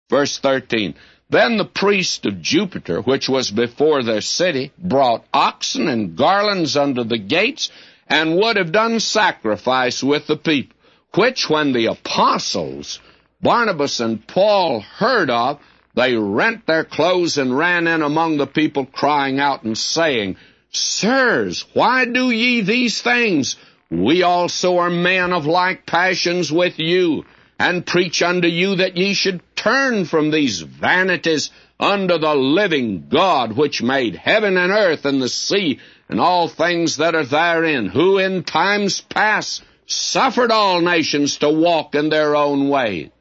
Verse 13, Then the priest of Jupiter, which was before their city, brought oxen and garlands unto the gates, and would have done sacrifice with the people, which when the apostles, Barnabas and Paul, heard of, they rent their clothes and ran in among the people, crying out and saying, Sirs, why do ye these things? We also are men of like passions with you, and preach unto you that ye should turn from these vanities unto the living God, which made heaven and earth and the sea and all things that are therein, who in times past suffered all nations to walk in their own ways.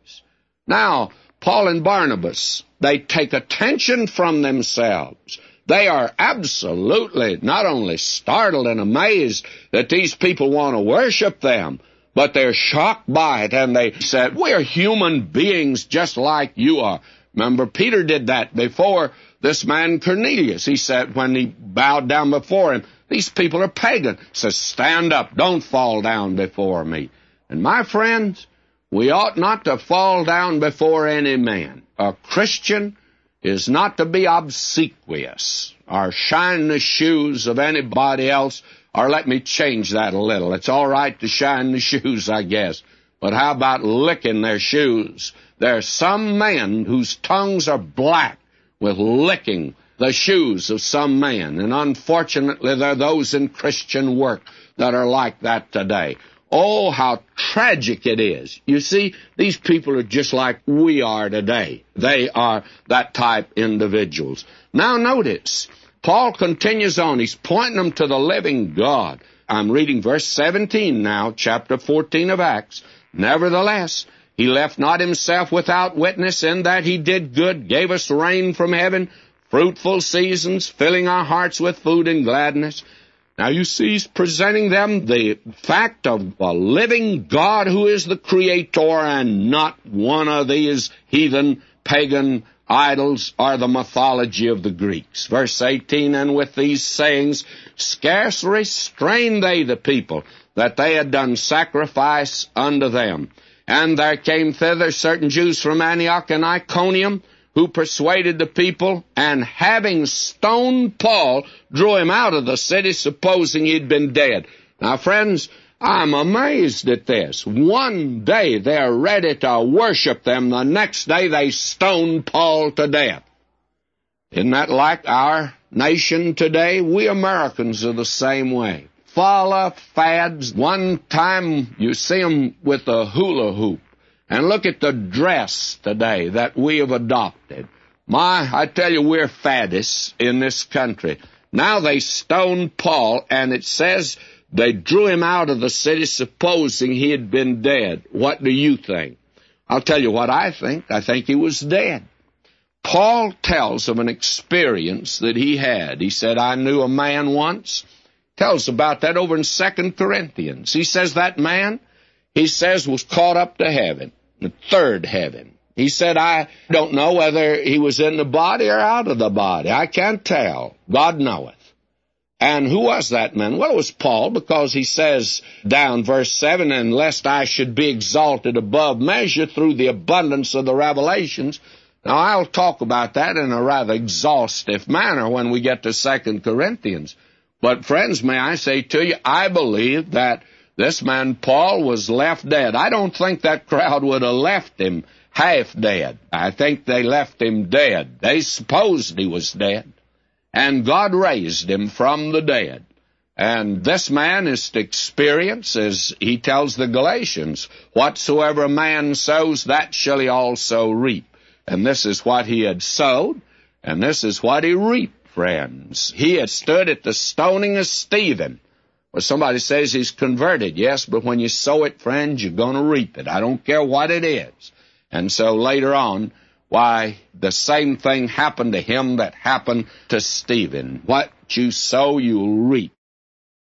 Now, Paul and Barnabas, they take attention from themselves. They are absolutely not only startled and amazed that these people want to worship them, but they're shocked by it, and they said, we're human beings just like you are. Remember, Peter did that before this man Cornelius. He said, when he bowed down before him, these people are pagan. He says, stand up, don't fall down before me. And my friends, we ought not to fall down before any man. A Christian is not to be obsequious or shine the shoes of anybody else, or let me change that a little. It's all right to shine the shoes, I guess, but how about licking their shoes? There are some men whose tongues are black with licking the shoes of some man, and unfortunately there are those in Christian work that are like that today. Oh, how tragic it is. You see, these people are just like we are today. They are that type individuals. Now notice, Paul continues on. He's pointing them to the living God. I'm reading verse 17 now, chapter 14 of Acts. Nevertheless, he left not himself without witness, in that he did good, gave us rain from heaven, fruitful seasons, filling our hearts with food and gladness. Now you see, he's presenting them the fact of a living God who is the creator, and not one of these heathen, pagan idols or the mythology of the Greeks. Verse 18, And with these sayings scarce restrained they the people, that they had done sacrifice unto them. And there came thither certain Jews from Antioch and Iconium, who persuaded the people, and having stoned Paul, drew him out of the city, supposing he'd been dead. Now, friends, I'm amazed at this. One day they're ready to worship them. The next day they stone Paul to death. Isn't that like our nation today? We Americans are the same way. Full of fads. One time you see them with a hula hoop. And look at the dress today that we have adopted. I tell you, we're faddists in this country. Now they stoned Paul, and it says they drew him out of the city supposing he had been dead. What do you think? I'll tell you what I think. I think he was dead. Paul tells of an experience that he had. He said, I knew a man once. Tells about that over in 2 Corinthians. He says that man, he says, was caught up to heaven. The third heaven. He said, I don't know whether he was in the body or out of the body. I can't tell. God knoweth. And who was that man? Well, it was Paul, because he says down verse 7, And lest I should be exalted above measure through the abundance of the revelations. Now, I'll talk about that in a rather exhaustive manner when we get to 2 Corinthians. But, friends, may I say to you, I believe that this man Paul was left dead. I don't think that crowd would have left him half dead. I think they left him dead. They supposed he was dead. And God raised him from the dead. And this man is to experience, as he tells the Galatians, whatsoever a man sows, that shall he also reap. And this is what he had sowed, and this is what he reaped, friends. He had stood at the stoning of Stephen. Well, somebody says he's converted. Yes, but when you sow it, friends, you're going to reap it. I don't care what it is. And so later on, why, the same thing happened to him that happened to Stephen. What you sow, you'll reap.